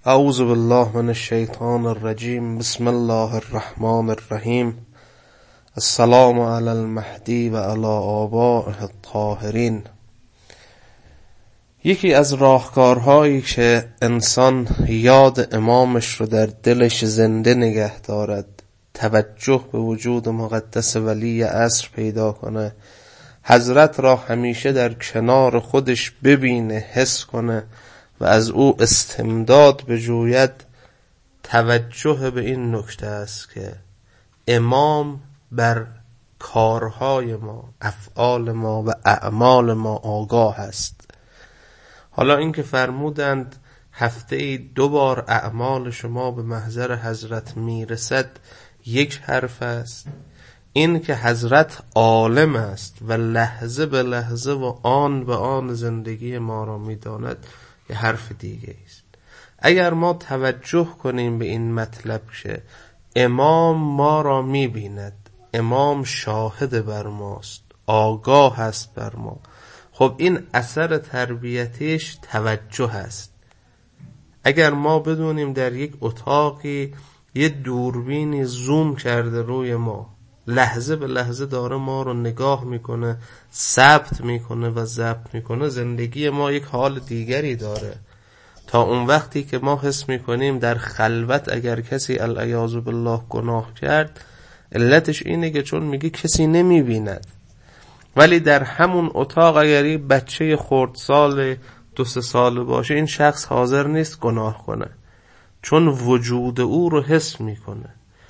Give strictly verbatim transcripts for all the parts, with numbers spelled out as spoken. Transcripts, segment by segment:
اعوذ بالله من الشیطان الرجیم. بسم الله الرحمن الرحیم. السلام علی المهدی و علی آبائه الطاهرین. یکی از راهکارهایی که انسان یاد امامش رو در دلش زنده نگه دارد، توجه به وجود مقدس ولی عصر پیدا کنه، حضرت را همیشه در کنار خودش ببینه، حس کنه و از او استمداد بجوید، توجه به این نکته است که امام بر کارهای ما، افعال ما و اعمال ما آگاه است. حالا این که فرمودند هفته ای دو بار اعمال شما به محضر حضرت میرسد، یک حرف است. این که حضرت عالم است و لحظه به لحظه و آن به آن زندگی ما را میداند، یه حرف دیگه است. اگر ما توجه کنیم به این مطلب که امام ما را میبیند، امام شاهد بر ماست، آگاه است بر ما، خب این اثر تربیتش توجه است. اگر ما بدونیم در یک اتاقی یه دوربینی زوم کرده روی ما، لحظه به لحظه داره ما رو نگاه میکنه، ثبت میکنه و ضبط میکنه، زندگی ما یک حال دیگری داره. تا اون وقتی که ما حس میکنیم در خلوت اگر کسی العیاذ بالله گناه کرد، علتش اینه که چون میگه کسی نمیبیند. ولی در همون اتاق اگر یک بچه خردسال دو سه ساله باشه، این شخص حاضر نیست گناه کنه، چون وجود او رو حس میکنه.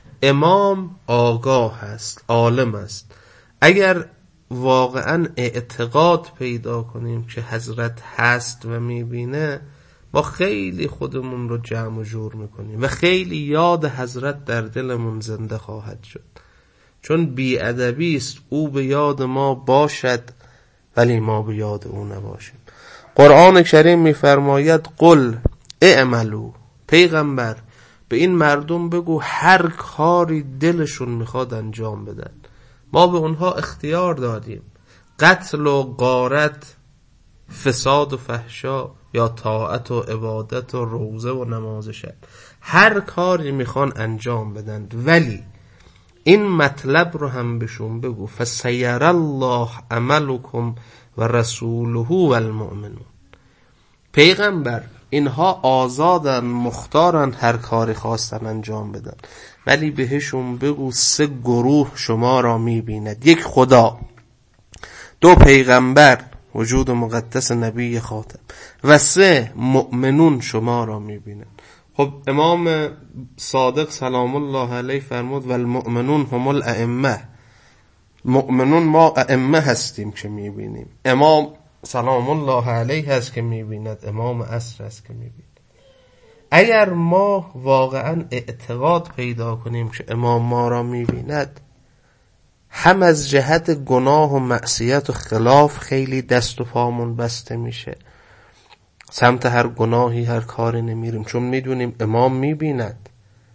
امام آگاه است، عالم است. اگر واقعا اعتقاد پیدا کنیم که حضرت هست و میبینه، ما خیلی خودمون رو جمع و جور میکنیم و خیلی یاد حضرت در دلمون زنده خواهد شد. چون بی‌ادبی است او به یاد ما باشد ولی ما به یاد او نباشیم. قرآن کریم میفرماید قل اعملوا، پیغمبر به این مردم بگو هر کاری دلشون میخواد انجام بدن. ما به اونها اختیار دادیم، قتل و غارت، فساد و فحشا، یا طاعت و عبادت و روزه و نماز شب، هر کاری میخوان انجام بدن. ولی این مطلب رو هم بهشون بگو فسیر الله عملکم و رسوله و المؤمنون. پیغمبر اینها آزادن، مختارن هر کاری خواستن انجام بدن، ولی بهشون بگو سه گروه شما را میبیند: یک خدا، دو پیغمبر وجود مقدس نبی خاتم، و سه مؤمنون شما را میبینن. خب امام صادق سلام الله علیه فرمود والمؤمنون هم الائمه، مؤمنون ما ائمه هستیم که میبینیم. امام سلام الله علیه هست که میبیند، امام عصر هست که میبیند. اگر ما واقعا اعتقاد پیدا کنیم که امام ما را میبیند، هم از جهت گناه و معصیت و خلاف خیلی دست و پامون بسته میشه، سمت هر گناهی هر کاری نمیریم، چون میدونیم امام میبیند.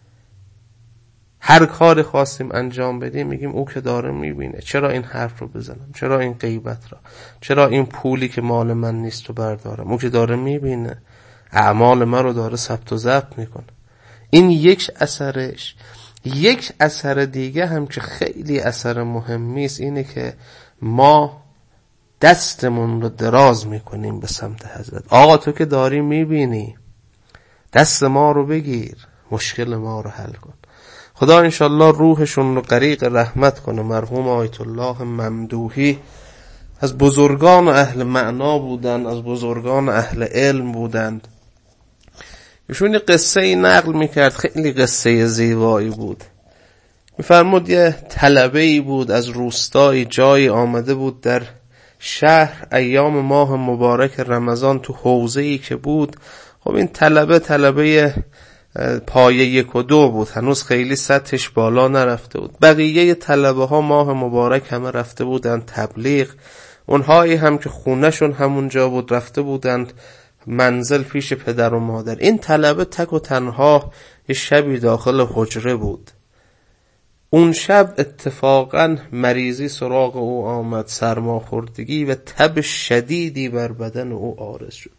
هر کاری خواستیم انجام بدیم میگیم او که داره میبینه، چرا این حرف رو بزنم، چرا این غیبت را، چرا این پولی که مال من نیست رو بردارم، او که داره میبینه، اعمال من رو داره ثبت و ضبط میکنه. این یک اثرش. یک اثر دیگه هم که خیلی اثر مهمی است، اینه که ما دستمون رو دراز میکنیم به سمت حضرت. آقا تو که داری میبینی، دست ما رو بگیر، مشکل ما رو حل کن. خدا انشالله روحشون رو غریق رحمت کنه. مرحوم آیت الله ممدوحی از بزرگان اهل معنا بودند، از بزرگان اهل علم بودند. ایشون قصه ای نقل میکرد، خیلی قصه زیبایی بود. میفرمود یه طلبه ای بود از روستای جایی آمده بود در شهر ایام ماه مبارک رمضان تو حوزه ای که بود. خب این طلبه طلبه پایه یک و دو بود، هنوز خیلی سطحش بالا نرفته بود. بقیه طلبه ها ماه مبارک همه رفته بودند تبلیغ، اونهایی هم که خونهشون همونجا بود رفته بودند منزل پیش پدر و مادر. این طلبه تک و تنها یه شبی داخل حجره بود. اون شب اتفاقا مریضی سراغ او آمد، سرماخوردگی و تب شدیدی بر بدن او عارض شد.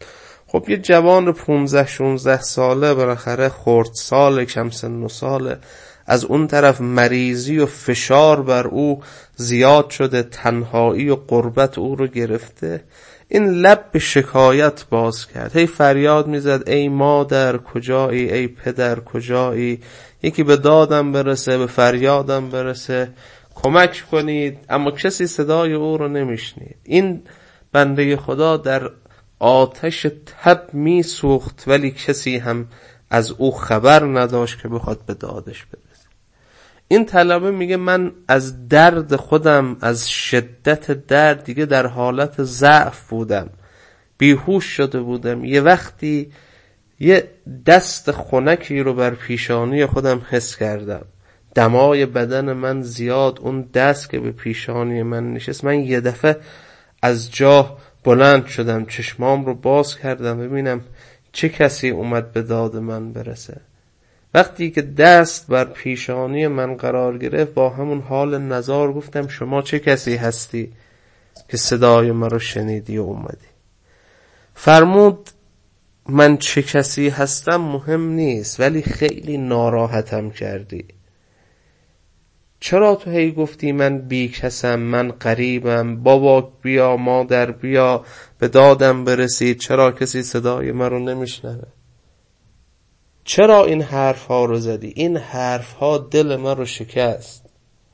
خب یه جوان پونزده شونزده ساله بالاخره خرد ساله، کم سن و ساله، از اون طرف مریضی و فشار بر او زیاد شده، تنهایی و غربت او رو گرفته. این لب به شکایت باز کرد، هی فریاد میزد ای مادر کجایی، ای پدر کجایی، یکی به دادم برسه، به فریادم برسه، کمک کنید. اما کسی صدای او رو نمیشنید. این بنده خدا در آتش تب می سوخت، ولی کسی هم از او خبر نداشت که بخواد به دادش برسه. این طلبه میگه من از درد خودم، از شدت درد دیگه در حالت ضعف بودم، بیهوش شده بودم. یه وقتی یه دست خنکی رو بر پیشانی خودم حس کردم، دمای بدن من زیاد، اون دست که به پیشانی من نشست، من یه دفعه از جا بلند شدم، چشمام رو باز کردم ببینم چه کسی اومد به داد من برسه. وقتی که دست بر پیشانی من قرار گرفت، با همون حال نزار گفتم شما چه کسی هستی که صدای من رو شنیدی و اومدی؟ فرمود من چه کسی هستم مهم نیست، ولی خیلی ناراحتم کردی. چرا تو هی گفتی من بی کسم، من غریبم، بابا بیا، مادر بیا، به دادم برسید، چرا کسی صدای من رو نمیشنوه؟ چرا این حرف ها رو زدی؟ این حرف ها دل من رو شکست.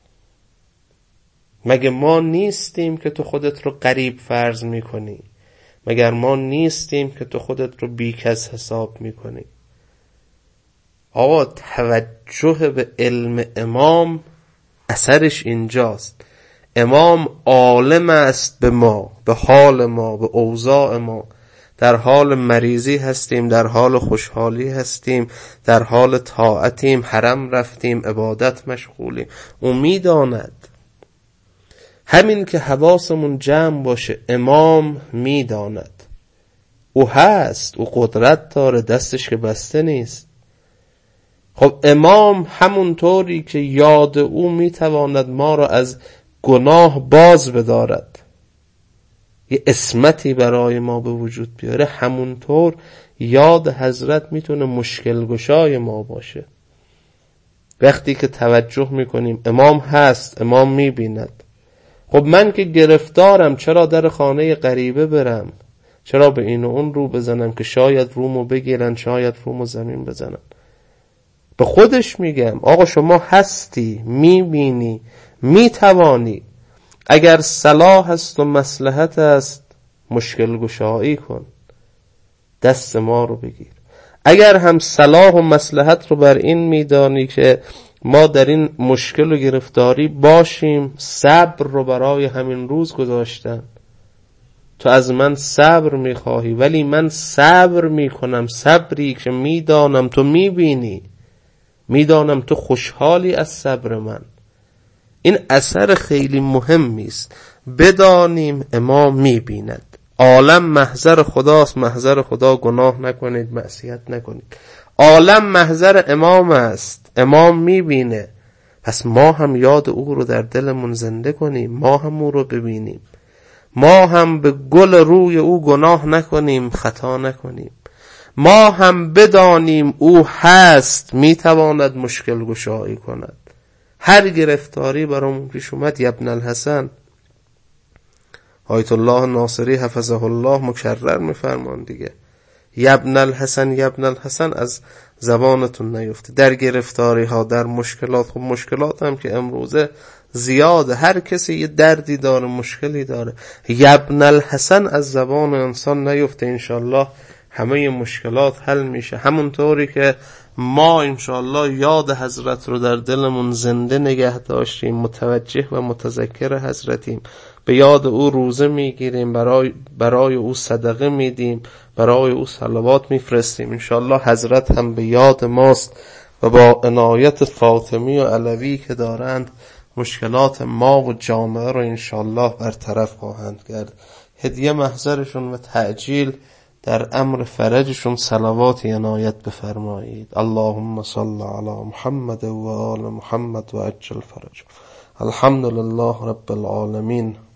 مگه ما نیستیم که تو خودت رو غریب فرض میکنی؟ مگر ما نیستیم که تو خودت رو بی کس حساب میکنی؟ آقا توجه به علم امام اثرش اینجاست. امام عالم است به ما، به حال ما، به اوضاع ما. در حال مریضی هستیم، در حال خوشحالی هستیم، در حال طاعتیم، حرم رفتیم، عبادت مشغولیم. او میداند. همین که حواسمون جمع باشه، امام میداند. او هست، او قدرت داره، دستش که بسته نیست. خب امام همونطوری که یاد او میتواند ما را از گناه باز بدارد، یه عصمتی برای ما به وجود بیاره، همونطور یاد حضرت میتونه مشکل گشای ما باشه. وقتی که توجه میکنیم امام هست، امام میبیند. خب من که گرفتارم، چرا در خانه غریبه برم؟ چرا به این و اون رو بزنم که شاید رومو بگیرن، شاید رومو زمین بزنن؟ به خودش میگم آقا شما هستی، میبینی، میتوانی. اگر صلاح است و مصلحت است، مشکل گشایی کن، دست ما رو بگیر. اگر هم صلاح و مصلحت رو بر این میدانی که ما در این مشکل و گرفتاری باشیم، صبر رو برای همین روز گذاشتن. تو از من صبر میخواهی، ولی من صبر میکنم، صبری که میدانم تو میبینی، میدانم تو خوشحالی از صبر من. این اثر خیلی مهمی است. بدانیم امام میبیند. عالم محضر خداست، محضر خدا گناه نکنید، معصیت نکنید. عالم محضر امام است، امام میبینه. پس ما هم یاد او رو در دلمون زنده کنیم، ما هم او رو ببینیم، ما هم به گل روی او گناه نکنیم، خطا نکنیم. ما هم بدانیم او هست، میتواند مشکل گشایی کند. هر گرفتاری برامون پیش اومد، ابن الحسن آیت الله ناصری حفظه الله مکرر میفرمان دیگه، ابن الحسن ابن الحسن از زبانتون نیفته. در گرفتاری ها، در مشکلات، خب مشکلات هم که امروزه زیاده، هر کسی یه دردی داره، مشکلی داره، ابن الحسن از زبان انسان نیفته، انشالله همه مشکلات حل میشه. همونطوری که ما انشالله یاد حضرت رو در دلمون زنده نگه داشتیم، متوجه و متذکر حضرتیم، به یاد او روزه میگیریم، برای برای او صدقه میدیم، برای او صلوات میفرستیم، انشالله حضرت هم به یاد ماست و با عنایت فاطمی و علوی که دارند مشکلات ما و جامعه رو انشالله برطرف خواهند کرد. هدیه محضرشون و تعجیل در امر فرجشون صلوات عنایت بفرمایید. اللهم صل علی محمد و آل محمد و عجل فرج. الحمد لله رب العالمین.